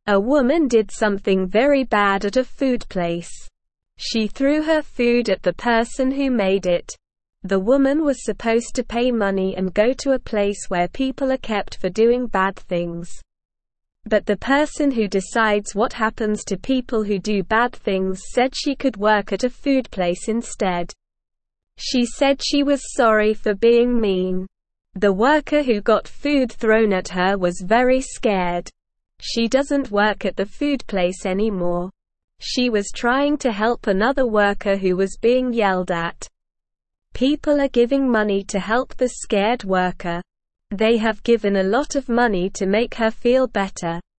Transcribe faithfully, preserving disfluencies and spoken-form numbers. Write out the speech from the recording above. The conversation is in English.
A woman did something very bad at a food place. She threw her food at the person who made it. The woman was supposed to pay money and go to a place where people are kept for doing bad things. But the person who decides what happens to people who do bad things said she could work at a food place instead. She said she was sorry for being mean. The worker who got food thrown at her was very scared. She doesn't work at the food place anymore. She was trying to help another worker who was being yelled at. People are giving money to help the scared worker. They have given a lot of money to make her feel better.